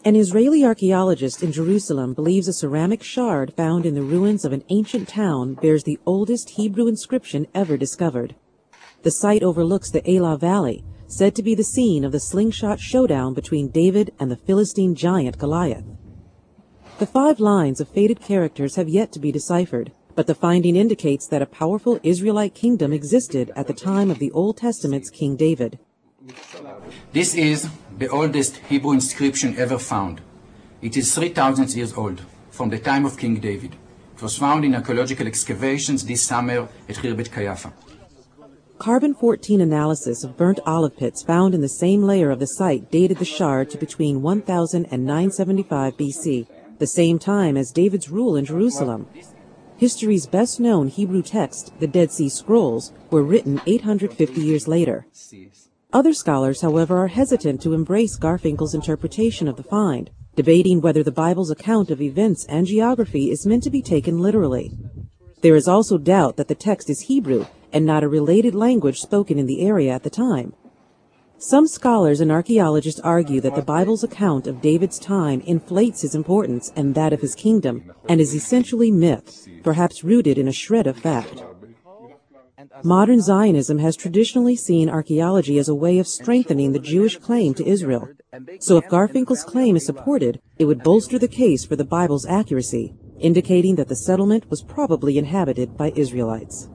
An Israeli archaeologist in Jerusalem believes a ceramic shard found in the ruins of an ancient town bears the oldest Hebrew inscription ever discovered. The site overlooks the Elah Valley, said to be the scene of the slingshot showdown between David and the Philistine giant Goliath. The 5 lines of faded characters have yet to be deciphered, but the finding indicates that a powerful Israelite kingdom existed at the time of the Old Testament's King David. This is the oldest Hebrew inscription ever found. It is 3,000 years old, from the time of King David. It was found in archaeological excavations this summer at Khirbet Kayafa. Carbon-14 analysis of burnt olive pits found in the same layer of the site dated the shard to between 1000 and 975 BC, the same time as David's rule in Jerusalem. History's best-known Hebrew text, the Dead Sea Scrolls, were written 850 years later. Other scholars, however, are hesitant to embrace Garfinkel's interpretation of the find, debating whether the Bible's account of events and geography is meant to be taken literally. There is also doubt that the text is Hebrew and not a related language spoken in the area at the time. Some scholars and archaeologists argue that the Bible's account of David's time inflates his importance and that of his kingdom, and is essentially myth, perhaps rooted in a shred of fact. Modern Zionism has traditionally seen archaeology as a way of strengthening the Jewish claim to Israel. So if Garfinkel's claim is supported, it would bolster the case for the Bible's accuracy, indicating that the settlement was probably inhabited by Israelites.